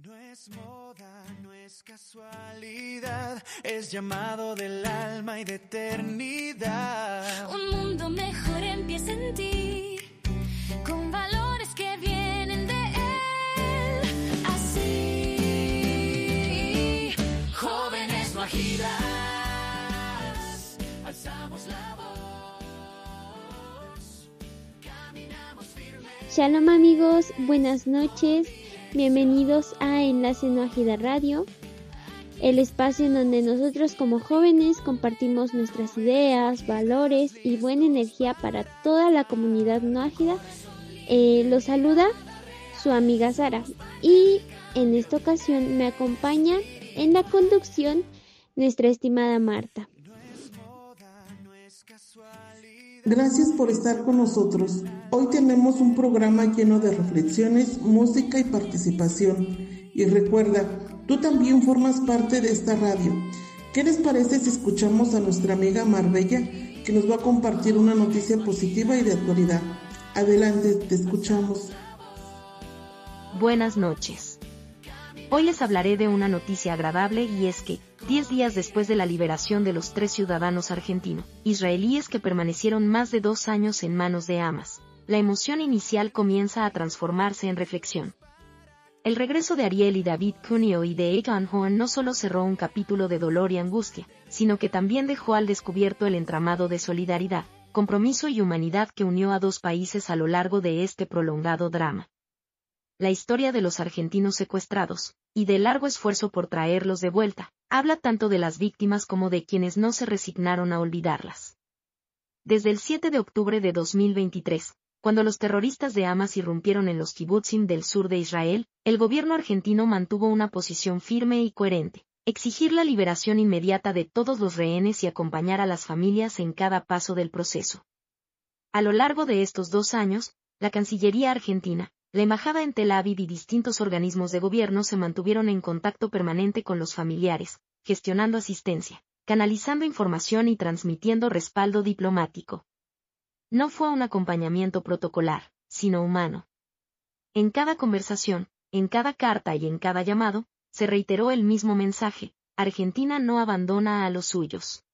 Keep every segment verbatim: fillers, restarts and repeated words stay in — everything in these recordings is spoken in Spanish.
No es moda, no es casualidad, es llamado del alma y de eternidad. Un mundo mejor empieza en ti, con valores que vienen de él. Así, jóvenes nuajidas, alzamos la voz, caminamos firmes. Shalom amigos, buenas noches. Bienvenidos a Enlace Nuágida Radio, el espacio en donde nosotros como jóvenes compartimos nuestras ideas, valores y buena energía para toda la comunidad nuágida. Eh, los saluda su amiga Sara y en esta ocasión me acompaña en la conducción nuestra estimada Marta. Gracias por estar con nosotros. Hoy tenemos un programa lleno de reflexiones, música y participación. Y recuerda, tú también formas parte de esta radio. ¿Qué les parece si escuchamos a nuestra amiga Marbella, que nos va a compartir una noticia positiva y de actualidad? Adelante, te escuchamos. Buenas noches. Hoy les hablaré de una noticia agradable y es que, diez días después de la liberación de los tres ciudadanos argentinos, israelíes que permanecieron más de dos años en manos de Hamas, la emoción inicial comienza a transformarse en reflexión. El regreso de Ariel y David Cuneo y de Egan Horn no solo cerró un capítulo de dolor y angustia, sino que también dejó al descubierto el entramado de solidaridad, compromiso y humanidad que unió a dos países a lo largo de este prolongado drama. La historia de los argentinos secuestrados, y del largo esfuerzo por traerlos de vuelta, habla tanto de las víctimas como de quienes no se resignaron a olvidarlas. Desde el siete de octubre de dos mil veintitrés, cuando los terroristas de Hamas irrumpieron en los kibutzim del sur de Israel, el gobierno argentino mantuvo una posición firme y coherente: exigir la liberación inmediata de todos los rehenes y acompañar a las familias en cada paso del proceso. A lo largo de estos dos años, la Cancillería argentina, la Embajada en Tel Aviv y distintos organismos de gobierno se mantuvieron en contacto permanente con los familiares, gestionando asistencia, canalizando información y transmitiendo respaldo diplomático. No fue un acompañamiento protocolar, sino humano. En cada conversación, en cada carta y en cada llamado, se reiteró el mismo mensaje: Argentina no abandona a los suyos.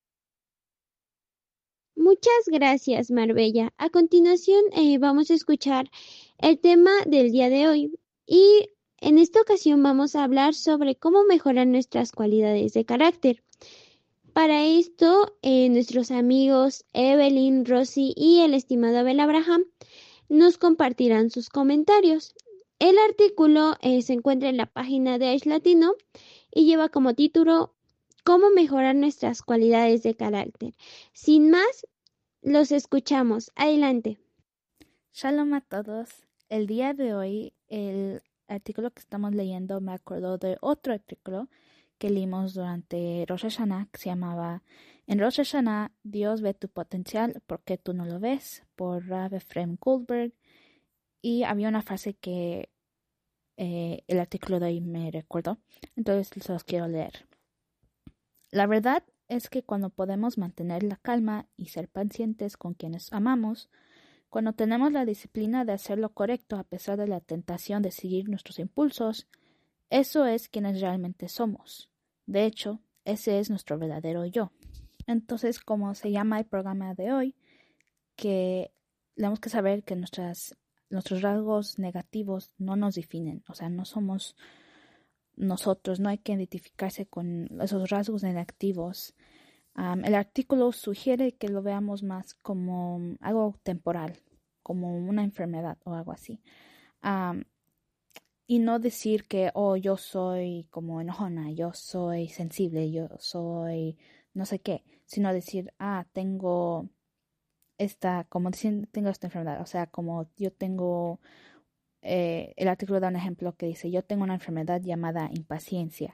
Muchas gracias, Marbella. A continuación eh, vamos a escuchar el tema del día de hoy y en esta ocasión vamos a hablar sobre cómo mejorar nuestras cualidades de carácter. Para esto, eh, nuestros amigos Evelyn, Rosy y el estimado Abel Abraham nos compartirán sus comentarios. El artículo eh, se encuentra en la página de Aish Latino y lleva como título ¿Cómo mejorar nuestras cualidades de carácter? Sin más, los escuchamos. Adelante. Shalom a todos. El día de hoy, el artículo que estamos leyendo me acordó de otro artículo que leímos durante Rosh Hashanah, que se llamaba En Rosh Hashanah, Dios ve tu potencial, ¿por qué tú no lo ves?, por Rav Efrem Goldberg. Y había una frase que eh, el artículo de hoy me recordó, entonces se los quiero leer. La verdad es que cuando podemos mantener la calma y ser pacientes con quienes amamos, cuando tenemos la disciplina de hacer lo correcto a pesar de la tentación de seguir nuestros impulsos, eso es quienes realmente somos. De hecho, ese es nuestro verdadero yo. Entonces, como se llama el programa de hoy, que tenemos que saber que nuestras, nuestros rasgos negativos no nos definen, o sea, no somos nosotros, no hay que identificarse con esos rasgos negativos. Um, el artículo sugiere que lo veamos más como algo temporal, como una enfermedad o algo así. Um, y no decir que, oh, yo soy como enojona, yo soy sensible, yo soy no sé qué, sino decir, ah, tengo esta, como decir, tengo esta enfermedad, o sea, como yo tengo... Eh, el artículo da un ejemplo que dice, yo tengo una enfermedad llamada impaciencia.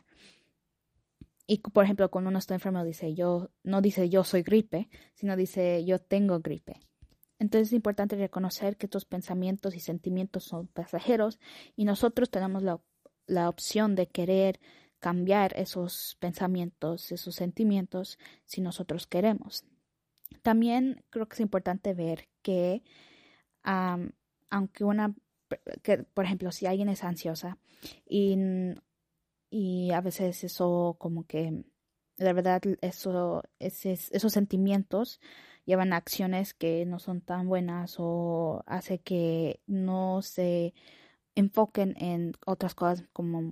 Y, por ejemplo, cuando uno está enfermo, dice yo no dice yo soy gripe, sino dice yo tengo gripe. Entonces es importante reconocer que estos pensamientos y sentimientos son pasajeros y nosotros tenemos la, la opción de querer cambiar esos pensamientos, esos sentimientos, si nosotros queremos. También creo que es importante ver que um, aunque una que, por ejemplo, si alguien es ansiosa y y a veces eso como que, la verdad, eso, ese, esos sentimientos llevan a acciones que no son tan buenas o hace que no se enfoquen en otras cosas como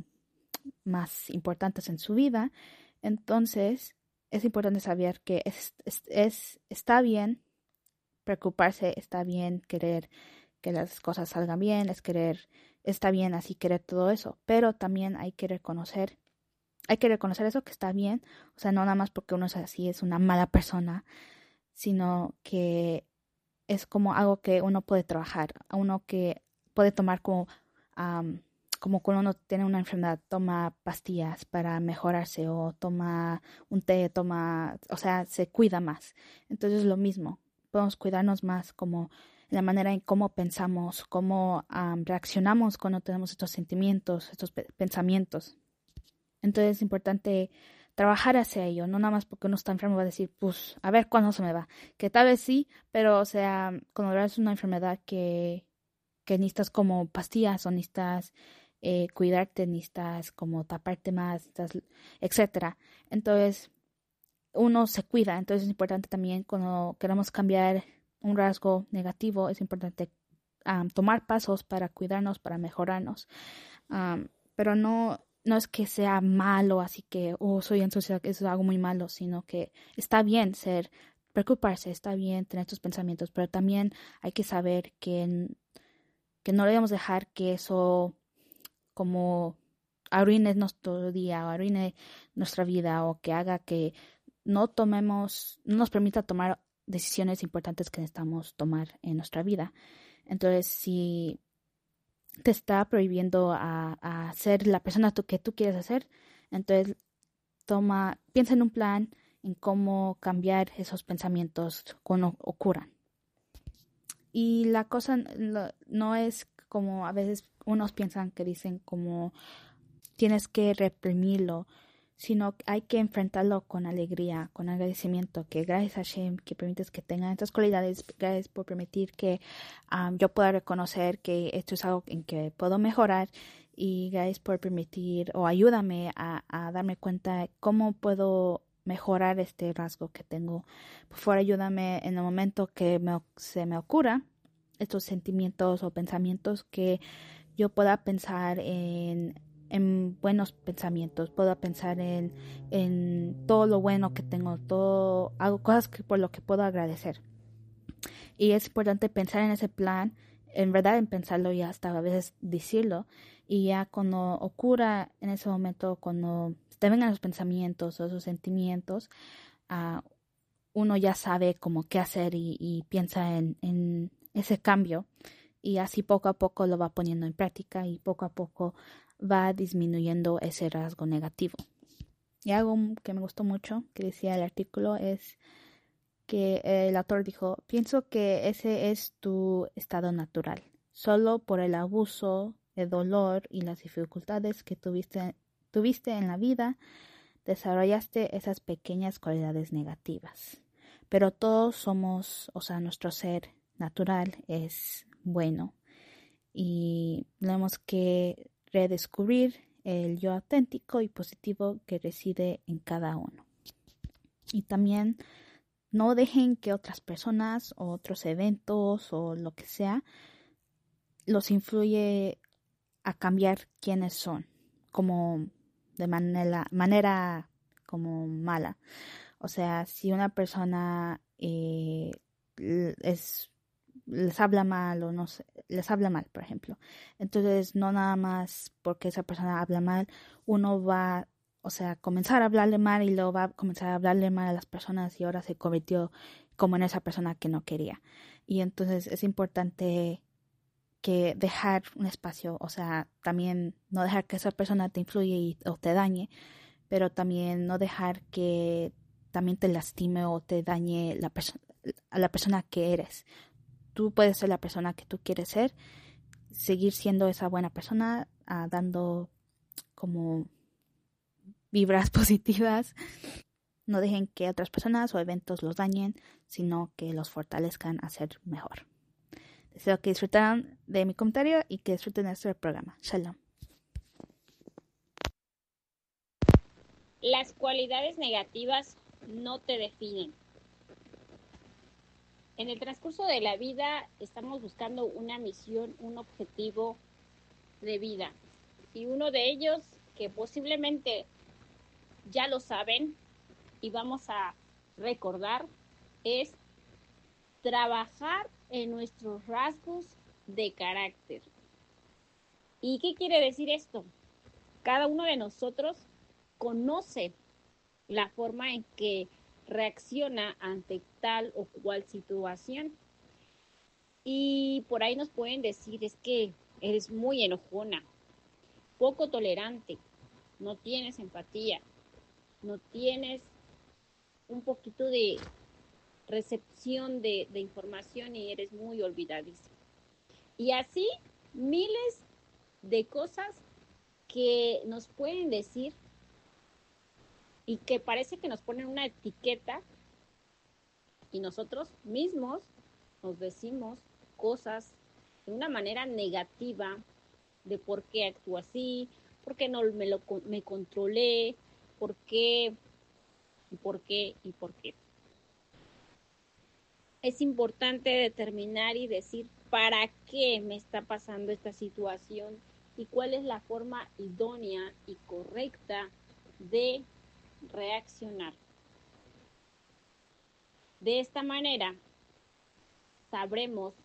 más importantes en su vida. Entonces, es importante saber que es, es, es, está bien preocuparse, está bien querer que las cosas salgan bien, es querer, está bien así querer todo eso, pero también hay que reconocer, hay que reconocer eso que está bien, o sea, no nada más porque uno es así, es una mala persona, sino que es como algo que uno puede trabajar, uno que puede tomar como, um, como cuando uno tiene una enfermedad, toma pastillas para mejorarse o toma un té, toma, o sea, se cuida más. Entonces es lo mismo, podemos cuidarnos más como la manera en cómo pensamos, cómo um, reaccionamos cuando tenemos estos sentimientos, estos pe- pensamientos. Entonces es importante trabajar hacia ello, no nada más porque uno está enfermo va a decir, pues, a ver cuándo se me va. Que tal vez sí, pero, o sea, cuando es una enfermedad que, que necesitas como pastillas o necesitas eh, cuidarte, necesitas como taparte más, necesitas, etcétera. Entonces, uno se cuida. Entonces es importante también cuando queremos cambiar un rasgo negativo, es importante um, tomar pasos para cuidarnos, para mejorarnos. Um, pero no... No es que sea malo, así que, oh, soy ansiosa, eso es algo muy malo, sino que está bien ser, preocuparse, está bien tener estos pensamientos, pero también hay que saber que, que no debemos dejar que eso como arruine nuestro día o arruine nuestra vida o que haga que no tomemos, no nos permita tomar decisiones importantes que necesitamos tomar en nuestra vida. Entonces, si te está prohibiendo a, a ser la persona tú, que tú quieres hacer, entonces toma, piensa en un plan en cómo cambiar esos pensamientos cuando ocurran. Y la cosa lo, no es como a veces unos piensan que dicen como tienes que reprimirlo, sino hay que enfrentarlo con alegría, con agradecimiento, que gracias a Hashem que permites que tengan estas cualidades, gracias por permitir que um, yo pueda reconocer que esto es algo en que puedo mejorar y gracias por permitir o ayúdame a, a darme cuenta de cómo puedo mejorar este rasgo que tengo. Por favor, ayúdame en el momento que me, se me ocurra estos sentimientos o pensamientos que yo pueda pensar en en buenos pensamientos, puedo pensar en, en todo lo bueno que tengo, todo, hago cosas que, por lo que puedo agradecer. Y es importante pensar en ese plan, en verdad en pensarlo y hasta a veces decirlo, y ya cuando ocurra en ese momento, cuando te vengan los pensamientos o esos sentimientos, uh, uno ya sabe como qué hacer y, y piensa en, en ese cambio, y así poco a poco lo va poniendo en práctica y poco a poco va disminuyendo ese rasgo negativo. Y algo que me gustó mucho que decía el artículo es que el autor dijo, pienso que ese es tu estado natural. Solo por el abuso, el dolor y las dificultades que tuviste, tuviste en la vida, desarrollaste esas pequeñas cualidades negativas. Pero todos somos, o sea, nuestro ser natural es bueno y tenemos que redescubrir el yo auténtico y positivo que reside en cada uno. Y también no dejen que otras personas o otros eventos o lo que sea los influye a cambiar quiénes son, como de manera, manera como mala. O sea, si una persona eh, es les habla mal o no sé, les habla mal, por ejemplo. Entonces, no nada más porque esa persona habla mal, uno va, o sea, comenzar a hablarle mal y luego va a comenzar a hablarle mal a las personas y ahora se convirtió como en esa persona que no quería. Y entonces es importante que dejar un espacio, o sea, también no dejar que esa persona te influya y, o te dañe, pero también no dejar que también te lastime o te dañe la perso- a la persona que eres. Tú puedes ser la persona que tú quieres ser, seguir siendo esa buena persona, uh, dando como vibras positivas. No dejen que otras personas o eventos los dañen, sino que los fortalezcan a ser mejor. Deseo que disfrutaran de mi comentario y que disfruten de este programa. Shalom. Las cualidades negativas no te definen. En el transcurso de la vida estamos buscando una misión, un objetivo de vida. Y uno de ellos, que posiblemente ya lo saben y vamos a recordar, es trabajar en nuestros rasgos de carácter. ¿Y qué quiere decir esto? Cada uno de nosotros conoce la forma en que reacciona ante tal o cual situación. Y por ahí nos pueden decir, es que eres muy enojona, poco tolerante, no tienes empatía, no tienes un poquito de recepción de, de información y eres muy olvidadiza. Y así miles de cosas que nos pueden decir y que parece que nos ponen una etiqueta y nosotros mismos nos decimos cosas de una manera negativa de por qué actúo así, por qué no me, lo, me controlé, por qué, y por qué, y por qué. Es importante determinar y decir para qué me está pasando esta situación y cuál es la forma idónea y correcta de reaccionar. De esta manera sabremos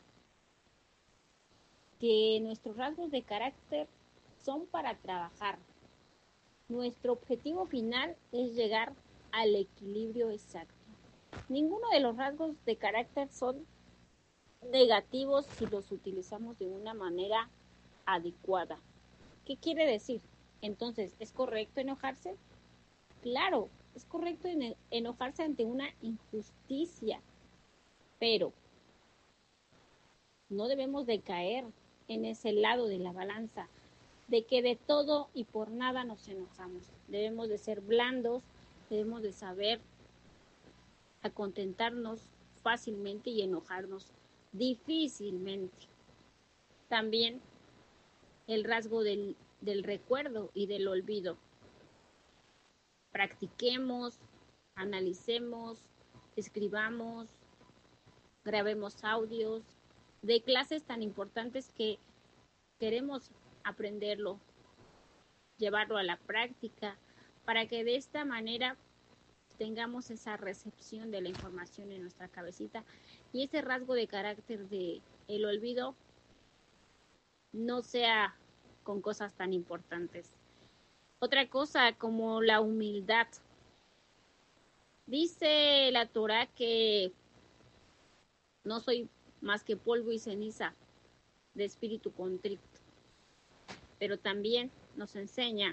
que nuestros rasgos de carácter son para trabajar. Nuestro objetivo final es llegar al equilibrio exacto. Ninguno de los rasgos de carácter son negativos si los utilizamos de una manera adecuada. ¿Qué quiere decir? Entonces, ¿es correcto enojarse? Claro, es correcto enojarse ante una injusticia, pero no debemos de caer en ese lado de la balanza, de que de todo y por nada nos enojamos. Debemos de ser blandos, debemos de saber acontentarnos fácilmente y enojarnos difícilmente. También el rasgo del, del recuerdo y del olvido. Practiquemos, analicemos, escribamos, grabemos audios de clases tan importantes que queremos aprenderlo, llevarlo a la práctica, para que de esta manera tengamos esa recepción de la información en nuestra cabecita y ese rasgo de carácter de el olvido no sea con cosas tan importantes. Otra cosa como la humildad. Dice la Torá que no soy más que polvo y ceniza de espíritu contrito, pero también nos enseña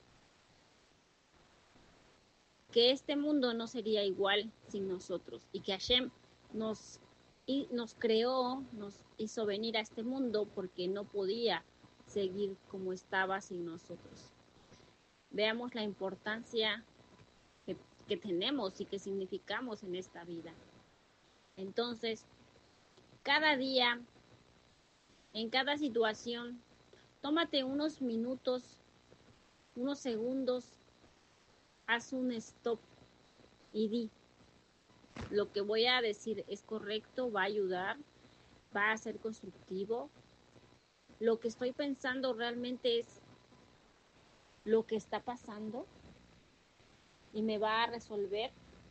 que este mundo no sería igual sin nosotros y que Hashem nos, y nos creó, nos hizo venir a este mundo porque no podía seguir como estaba sin nosotros. Veamos la importancia que, que tenemos y que significamos en esta vida. Entonces, cada día, en cada situación, tómate unos minutos, unos segundos, haz un stop y di, lo que voy a decir es correcto, va a ayudar, va a ser constructivo. Lo que estoy pensando realmente es lo que está pasando y me va a resolver.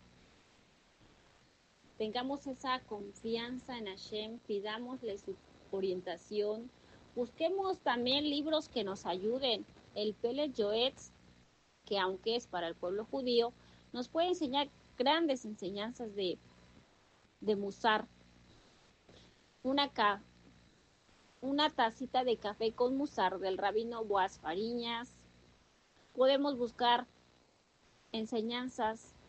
Tengamos esa confianza en Hashem, pidámosle su orientación, busquemos también libros que nos ayuden. El Peled Yoetz, que aunque es para el pueblo judío, nos puede enseñar grandes enseñanzas de, de Musar. Una, ca, una tacita de café con Musar del rabino Boaz Fariñas. Podemos buscar enseñanzas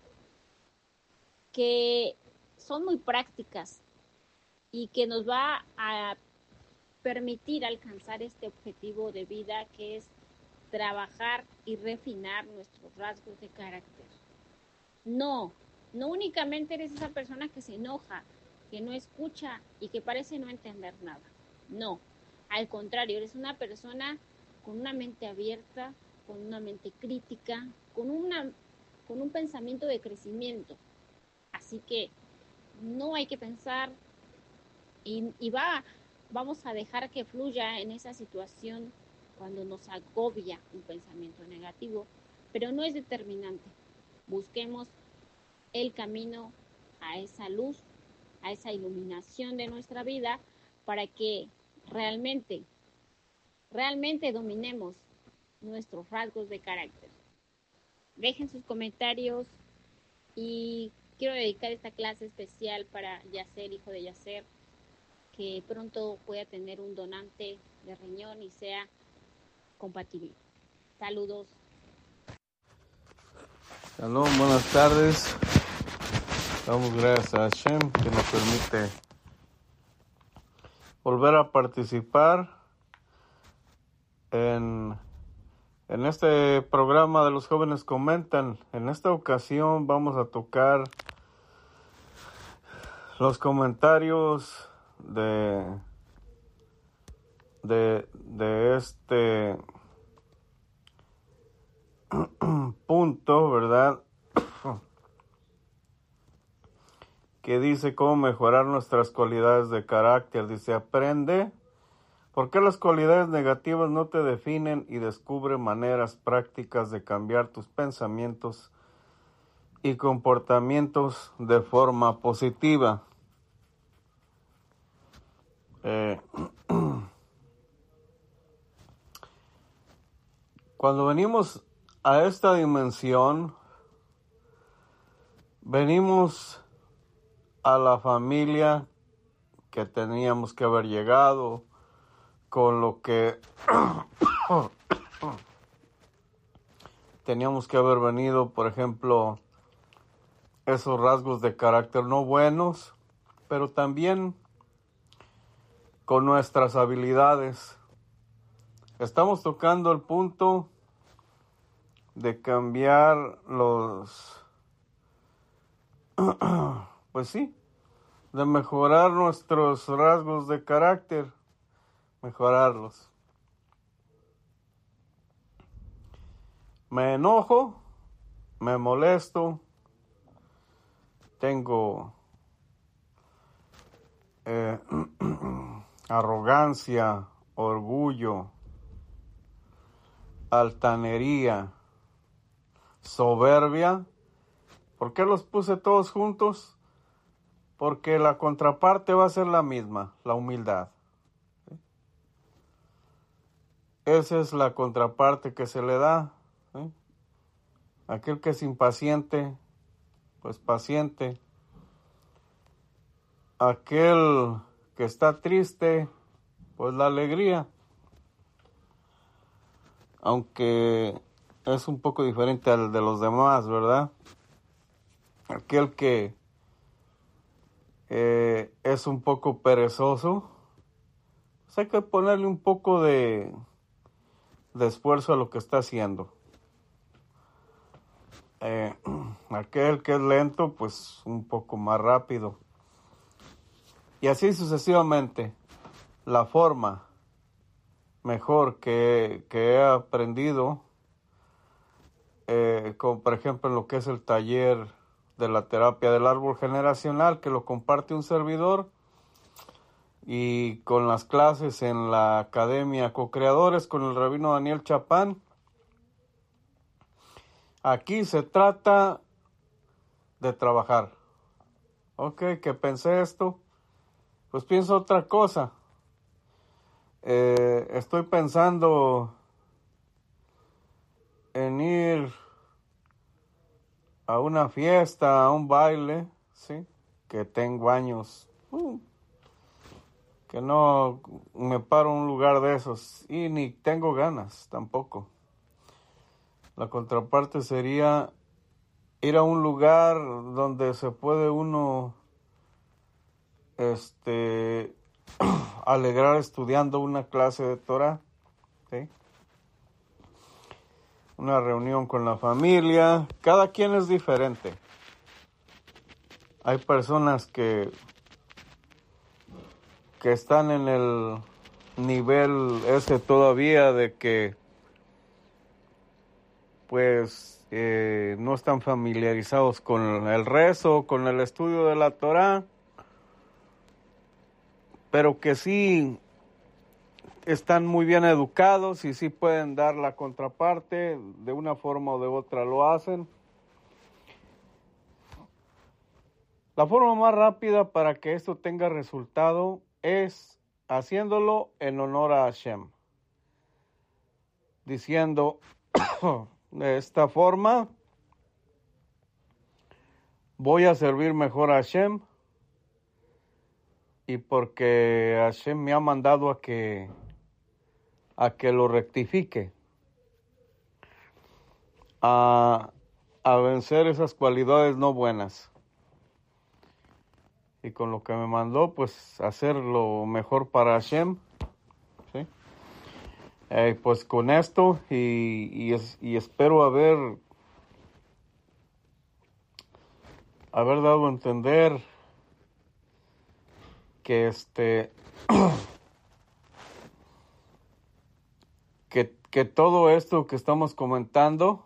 que son muy prácticas y que nos va a permitir alcanzar este objetivo de vida que es trabajar y refinar nuestros rasgos de carácter. No, no únicamente eres esa persona que se enoja, que no escucha y que parece no entender nada. No, al contrario, eres una persona con una mente abierta, con una mente crítica, con una con un pensamiento de crecimiento. Así que no hay que pensar y, y va, vamos a dejar que fluya en esa situación cuando nos agobia un pensamiento negativo, pero no es determinante. Busquemos el camino a esa luz, a esa iluminación de nuestra vida para que realmente, realmente dominemos nuestros rasgos de carácter. Dejen sus comentarios y quiero dedicar esta clase especial para Yacer, hijo de Yacer, que pronto pueda tener un donante de riñón y sea compatible. Saludos. Aló, buenas tardes. Damos gracias a Hashem que nos permite volver a participar en, en este programa de los jóvenes comentan. En esta ocasión vamos a tocar los comentarios de de, de este punto, ¿verdad? Que dice cómo mejorar nuestras cualidades de carácter. Dice, aprende por qué las cualidades negativas no te definen y descubre maneras prácticas de cambiar tus pensamientos y comportamientos de forma positiva. Eh, cuando venimos a esta dimensión, venimos a la familia que teníamos que haber llegado, con lo que teníamos que haber venido, por ejemplo, esos rasgos de carácter no buenos, pero también con nuestras habilidades. Estamos tocando el punto de cambiar los, pues sí, de mejorar nuestros rasgos de carácter, mejorarlos. Me enojo, me molesto, tengo eh, arrogancia, orgullo, altanería, soberbia. ¿Por qué los puse todos juntos? Porque la contraparte va a ser la misma, la humildad. ¿Sí? Esa es la contraparte que se le da. ¿Sí? Aquel que es impaciente, pues paciente. Aquel que está triste, pues la alegría. Aunque es un poco diferente al de los demás, ¿verdad? Aquel que eh, es un poco perezoso, pues hay que ponerle un poco de, de esfuerzo a lo que está haciendo. Eh, aquel que es lento, pues un poco más rápido. Y así sucesivamente. La forma mejor que, que he aprendido, eh, como por ejemplo en lo que es el taller de la terapia del árbol generacional, que lo comparte un servidor, y con las clases en la Academia Co-Creadores con el rabino Daniel Chapán. Aquí se trata de trabajar. Ok, que pensé esto, pues pienso otra cosa. Eh, estoy pensando en ir a una fiesta, a un baile, sí, que tengo años, uh, que no me paro en un lugar de esos y ni tengo ganas tampoco. La contraparte sería ir a un lugar donde se puede uno este alegrar estudiando una clase de Torah, ¿sí? Una reunión con la familia. Cada quien es diferente. Hay personas que que están en el nivel ese todavía de que pues eh, no están familiarizados con el rezo, con el estudio de la Torá, pero que sí están muy bien educados y sí pueden dar la contraparte, de una forma o de otra lo hacen. La forma más rápida para que esto tenga resultado es haciéndolo en honor a Hashem, diciendo de esta forma: voy a servir mejor a Hashem, y porque Hashem me ha mandado a que a que lo rectifique, a, a vencer esas cualidades no buenas. Y con lo que me mandó, pues hacer lo mejor para Hashem, ¿sí? Eh, pues con esto, y, y, es, y espero haber, haber dado a entender que este que, que todo esto que estamos comentando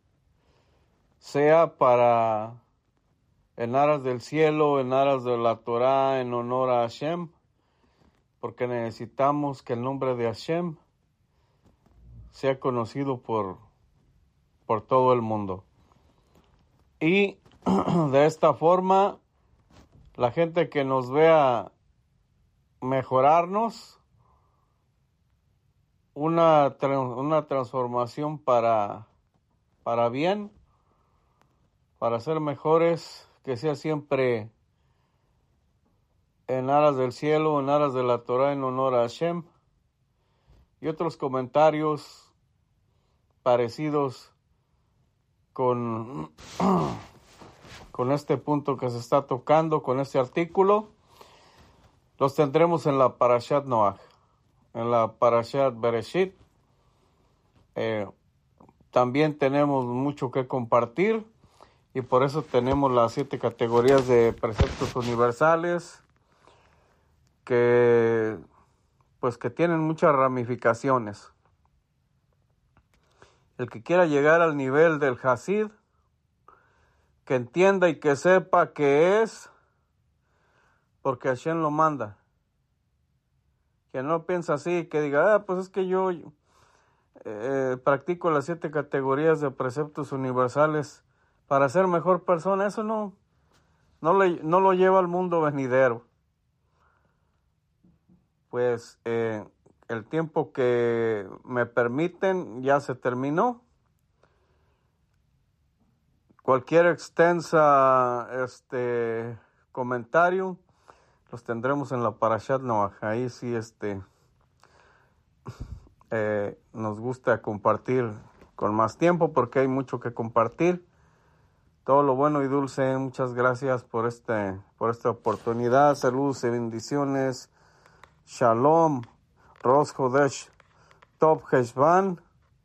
sea para, en aras del cielo, en aras de la Torá, en honor a Hashem, porque necesitamos que el nombre de Hashem sea conocido por, por todo el mundo. Y de esta forma, la gente que nos vea mejorarnos, una, una transformación para, para bien, para ser mejores, que sea siempre en aras del cielo, en aras de la Torah, en honor a Hashem, y otros comentarios parecidos con, con este punto que se está tocando, con este artículo, los tendremos en la Parashat Noach, en la Parashat Bereshit. Eh, también tenemos mucho que compartir, y por eso tenemos las siete categorías de preceptos universales que, pues, que tienen muchas ramificaciones. El que quiera llegar al nivel del Hasid, que entienda y que sepa que es porque Hashem lo manda. Que no piensa así, que diga, ah, pues es que yo eh, practico las siete categorías de preceptos universales para ser mejor persona. Eso no, no, le, no lo lleva al mundo venidero. Pues eh, el tiempo que me permiten ya se terminó. Cualquier extensa este comentario los tendremos en la Parashat Noach. Ahí sí este eh, nos gusta compartir con más tiempo, porque hay mucho que compartir. Todo lo bueno y dulce. Muchas gracias por este por esta oportunidad. Saludos y bendiciones. Shalom. Rosh Chodesh Tov Heshvan.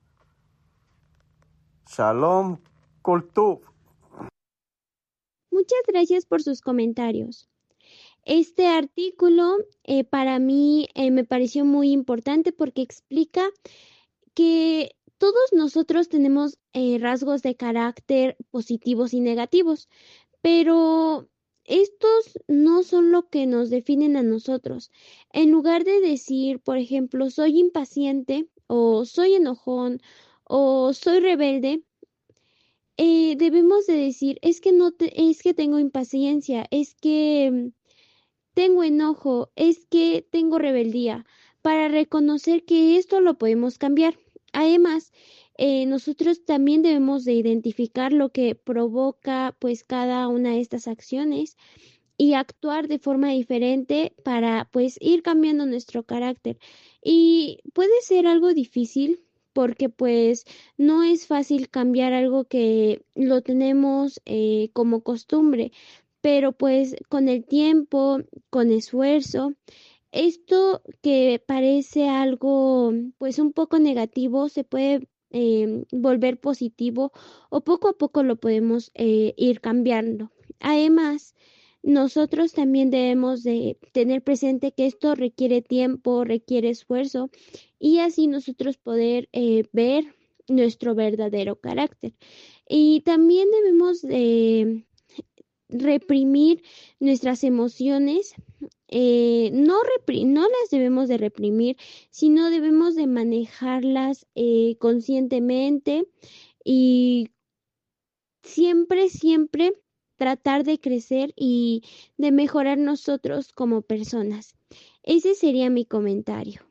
Shalom. Kol Tuv. Muchas gracias por sus comentarios. Este artículo eh, para mí eh, me pareció muy importante porque explica que todos nosotros tenemos eh, rasgos de carácter positivos y negativos, pero estos no son lo que nos definen a nosotros. En lugar de decir, por ejemplo, soy impaciente, o soy enojón, o soy rebelde, eh, debemos de decir, es que no te, es que tengo impaciencia, es que tengo enojo, es que tengo rebeldía, para reconocer que esto lo podemos cambiar. Además, eh, nosotros también debemos de identificar lo que provoca pues cada una de estas acciones y actuar de forma diferente para pues ir cambiando nuestro carácter. Y puede ser algo difícil porque pues no es fácil cambiar algo que lo tenemos eh, como costumbre, pero pues con el tiempo, con esfuerzo, esto que parece algo pues un poco negativo se puede eh, volver positivo, o poco a poco lo podemos eh, ir cambiando. Además, nosotros también debemos de tener presente que esto requiere tiempo, requiere esfuerzo, y así nosotros poder eh, ver nuestro verdadero carácter. Y también debemos de reprimir nuestras emociones. Eh, no, repri- no las debemos de reprimir, sino debemos de manejarlas eh, conscientemente y siempre, siempre tratar de crecer y de mejorar nosotros como personas. Ese sería mi comentario.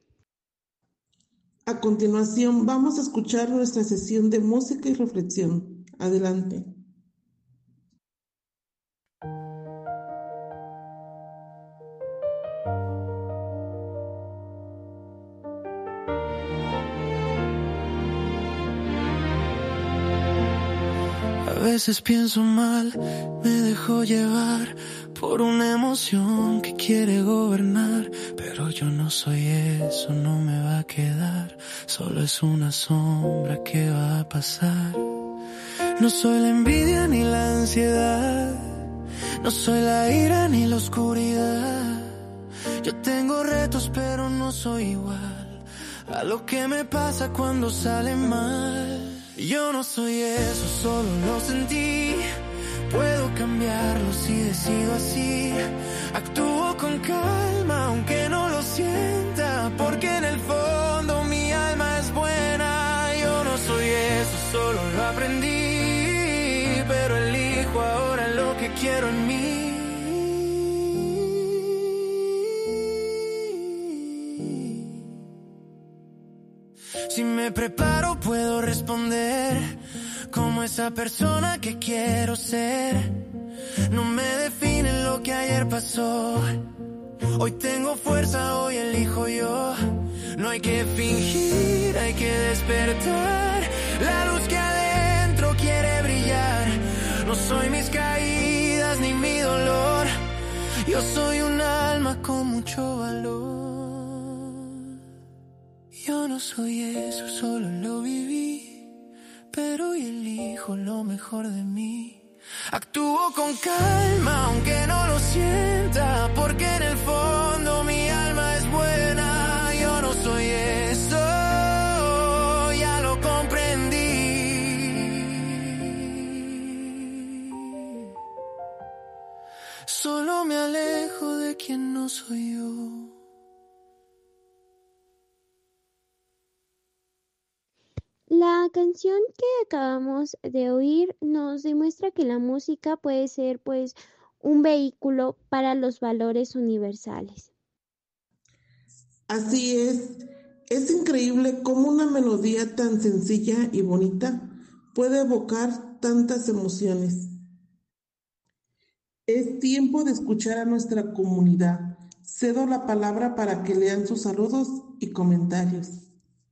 A continuación, vamos a escuchar nuestra sesión de música y reflexión. Adelante. A veces pienso mal, me dejo llevar por una emoción que quiere gobernar, pero yo no soy eso, no me va a quedar, solo es una sombra que va a pasar. No soy la envidia ni la ansiedad, no soy la ira ni la oscuridad. Yo tengo retos pero no soy igual a lo que me pasa cuando sale mal. Yo no soy eso, solo lo sentí. Puedo cambiarlo si decido así. Actúo con calma aunque no lo sienta, porque en el fondo mi alma es buena. Yo no soy eso, solo lo aprendí, pero elijo ahora lo que quiero en mí. Si me preparo puedo responder como esa persona que quiero ser. No me define lo que ayer pasó. Hoy tengo fuerza, hoy elijo yo. No hay que fingir, hay que despertar la luz que adentro quiere brillar. No soy mis caídas ni mi dolor. Yo soy un alma con mucho valor. Yo no soy eso, solo lo viví, pero hoy elijo lo mejor de mí. Actúo con calma aunque no lo sienta, porque en el fondo mi alma es buena. Yo no soy eso, ya lo comprendí. Solo me alejo de quien no soy yo. La canción que acabamos de oír nos demuestra que la música puede ser pues un vehículo para los valores universales. Así es, es increíble cómo una melodía tan sencilla y bonita puede evocar tantas emociones. Es tiempo de escuchar a nuestra comunidad. Cedo la palabra para que lean sus saludos y comentarios.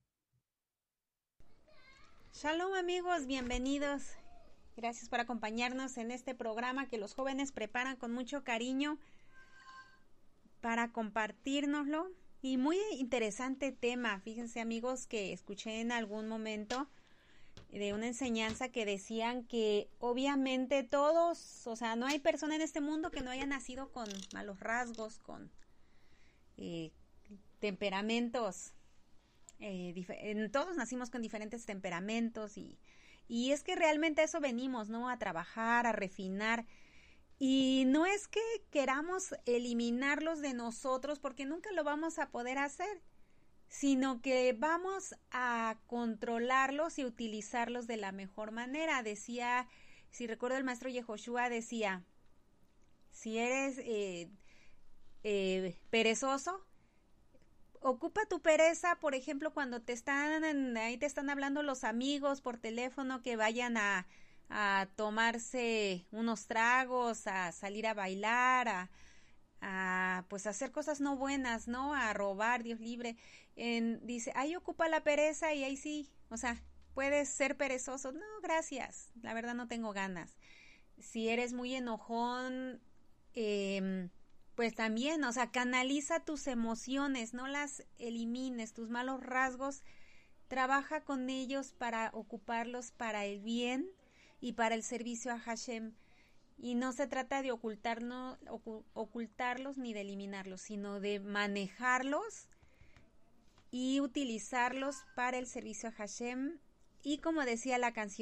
Shalom amigos, bienvenidos. Gracias por acompañarnos en este programa que los jóvenes preparan con mucho cariño para compartírnoslo. Y muy interesante tema. Fíjense amigos que escuché en algún momento de una enseñanza que decían que obviamente todos, o sea, no hay persona en este mundo que no haya nacido con malos rasgos, con eh, temperamentos. Eh, dif- todos nacimos con diferentes temperamentos y, y es que realmente a eso venimos, ¿no? A trabajar, a refinar. Y no es que queramos eliminarlos de nosotros porque nunca lo vamos a poder hacer, sino que vamos a controlarlos y utilizarlos de la mejor manera. Decía, si recuerdo el maestro Yehoshua decía, si eres eh, eh, perezoso, ocupa tu pereza, por ejemplo, cuando te están, ahí te están hablando los amigos por teléfono que vayan a, a tomarse unos tragos, a salir a bailar, a, a pues hacer cosas no buenas, ¿no? A robar, Dios libre. En, dice, ahí ocupa la pereza y ahí sí, o sea, puedes ser perezoso. No, gracias, la verdad no tengo ganas. Si eres muy enojón, eh, pues también, o sea, canaliza tus emociones, no las elimines, tus malos rasgos, trabaja con ellos para ocuparlos para el bien y para el servicio a Hashem. Y no se trata de ocultarnos, ocu- ocultarlos ni de eliminarlos, sino de manejarlos y utilizarlos para el servicio a Hashem. Y como decía la canción,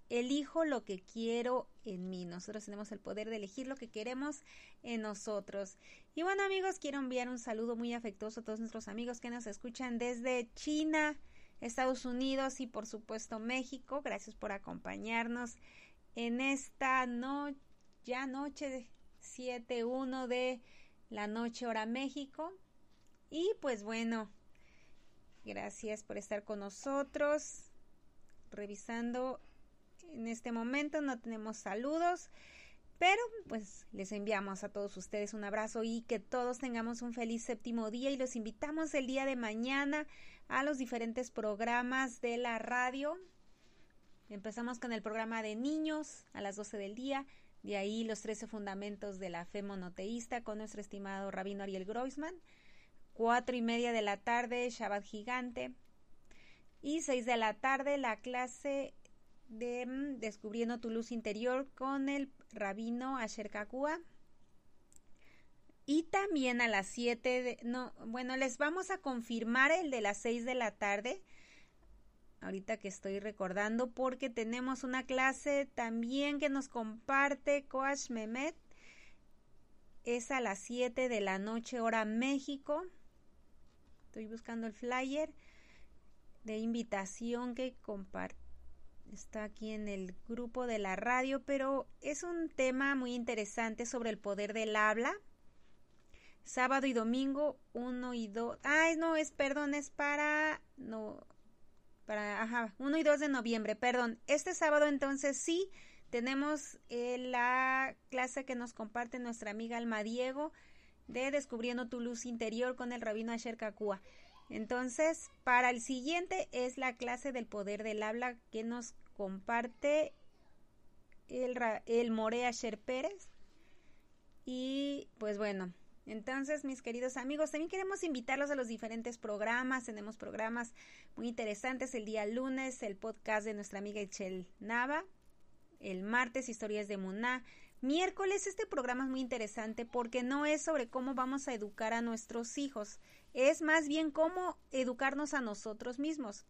elijo lo que quiero en mí. Nosotros tenemos el poder de elegir lo que queremos en nosotros. Y bueno, amigos, quiero enviar un saludo muy afectuoso a todos nuestros amigos que nos escuchan desde China, Estados Unidos y por supuesto México. Gracias por acompañarnos en esta no, ya noche siete uno de la noche hora México. Y pues bueno, gracias por estar con nosotros. Revisando en este momento no tenemos saludos, pero pues les enviamos a todos ustedes un abrazo y que todos tengamos un feliz séptimo día, y los invitamos el día de mañana a los diferentes programas de la radio. Empezamos con el programa de niños a las doce del día, de ahí los trece fundamentos de la fe monoteísta con nuestro estimado rabino Ariel Groisman. Cuatro y media de la tarde, Shabbat Gigante. Y seis de la tarde, la clase de mm, Descubriendo tu Luz Interior con el rabino Asher Kakua. Y también a las siete, de, no, bueno, les vamos a confirmar el de las seis de la tarde, ahorita que estoy recordando, porque tenemos una clase también que nos comparte Coach Mehmet. Es a las siete de la noche, hora México. Estoy buscando el flyer de invitación que comparte, está aquí en el grupo de la radio, pero es un tema muy interesante sobre el poder del habla. Sábado y domingo uno y dos, ay no, es, perdón, es para, no, para, ajá, uno y dos de noviembre, perdón. Este sábado entonces sí, tenemos eh, la clase que nos comparte nuestra amiga Alma Diego de Descubriendo tu Luz Interior con el rabino Asher Kakua. Entonces, para el siguiente es la clase del poder del habla que nos comparte el, el More Asher Pérez. Y pues bueno, entonces mis queridos amigos, también queremos invitarlos a los diferentes programas. Tenemos programas muy interesantes el día lunes, el podcast de nuestra amiga Itchel Nava. El martes, Historias de Muná. Miércoles, este programa es muy interesante porque no es sobre cómo vamos a educar a nuestros hijos, es más bien cómo educarnos a nosotros mismos.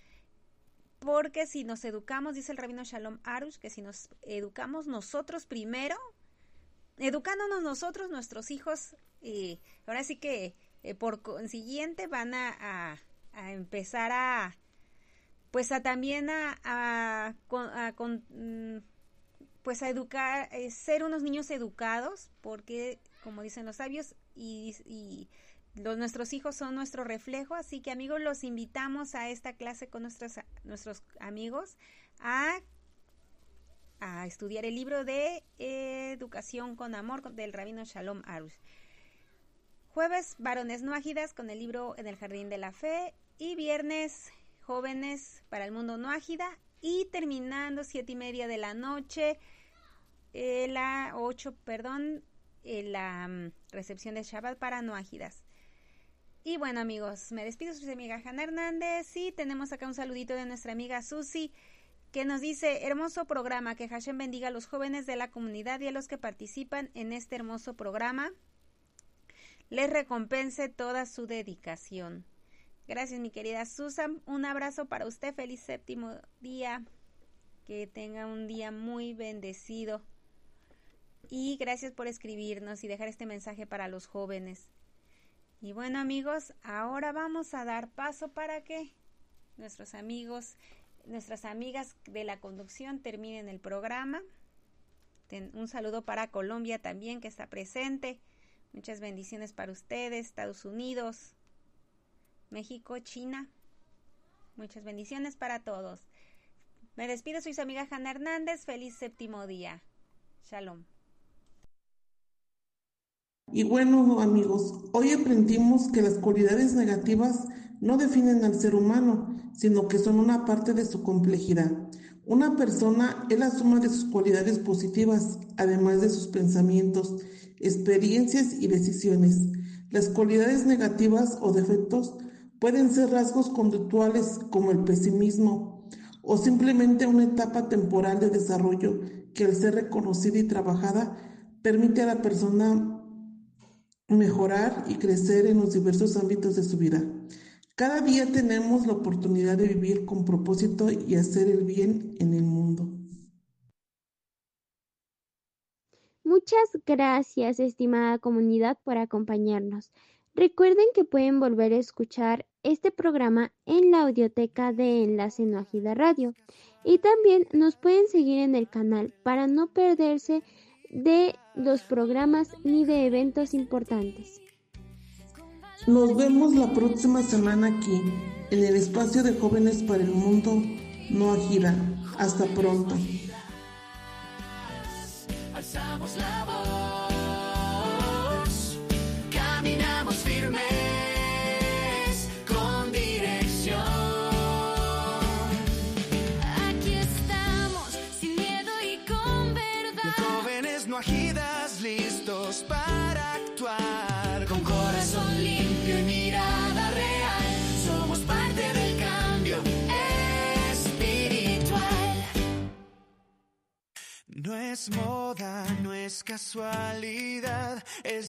Porque si nos educamos, dice el rabino Shalom Arush, que si nos educamos nosotros primero, educándonos nosotros, nuestros hijos, eh, ahora sí que eh, por consiguiente van a, a, a empezar a, pues a también a, a, a, a con, pues a educar, eh, ser unos niños educados, porque como dicen los sabios, y, y los, nuestros hijos son nuestro reflejo. Así que amigos, los invitamos a esta clase con nuestros, nuestros amigos a, a estudiar el libro de eh, Educación con Amor del rabino Shalom Arush. Jueves, varones no ágidas con el libro En el Jardín de la Fe, y viernes, jóvenes para el mundo no ágida. Y terminando siete y media de la noche, eh, la ocho, perdón, eh, la um, recepción de Shabbat para no ágidas. Y bueno amigos, me despido, soy su amiga Hanna Hernández, y tenemos acá un saludito de nuestra amiga Susi, que nos dice: hermoso programa, que Hashem bendiga a los jóvenes de la comunidad y a los que participan en este hermoso programa, les recompense toda su dedicación. Gracias, mi querida Susan. Un abrazo para usted. Feliz séptimo día. Que tenga un día muy bendecido. Y gracias por escribirnos y dejar este mensaje para los jóvenes. Y bueno, amigos, ahora vamos a dar paso para que nuestros amigos, nuestras amigas de la conducción terminen el programa. Un saludo para Colombia también, que está presente. Muchas bendiciones para ustedes. Estados Unidos, México, China. Muchas bendiciones para todos. Me despido, soy su amiga Hanna Hernández. Feliz séptimo día. Shalom. Y bueno, amigos, hoy aprendimos que las cualidades negativas no definen al ser humano, sino que son una parte de su complejidad. Una persona es la suma de sus cualidades positivas, además de sus pensamientos, experiencias y decisiones. Las cualidades negativas o defectos pueden ser rasgos conductuales como el pesimismo, o simplemente una etapa temporal de desarrollo que, al ser reconocida y trabajada, permite a la persona mejorar y crecer en los diversos ámbitos de su vida. Cada día tenemos la oportunidad de vivir con propósito y hacer el bien en el mundo. Muchas gracias, estimada comunidad, por acompañarnos. Recuerden que pueden volver a escuchar este programa en la audioteca de Enlace No Agida Radio y también nos pueden seguir en el canal para no perderse de los programas ni de eventos importantes. Nos vemos la próxima semana aquí, en el espacio de Jóvenes para el Mundo No Agida. Hasta pronto. Alzamos la voz, caminamos firmes, con dirección. Aquí estamos, sin miedo y con verdad. Jóvenes no agidas, listos para actuar, con corazón limpio y mirada real. Somos parte del cambio espiritual. No es moda, no es casualidad, es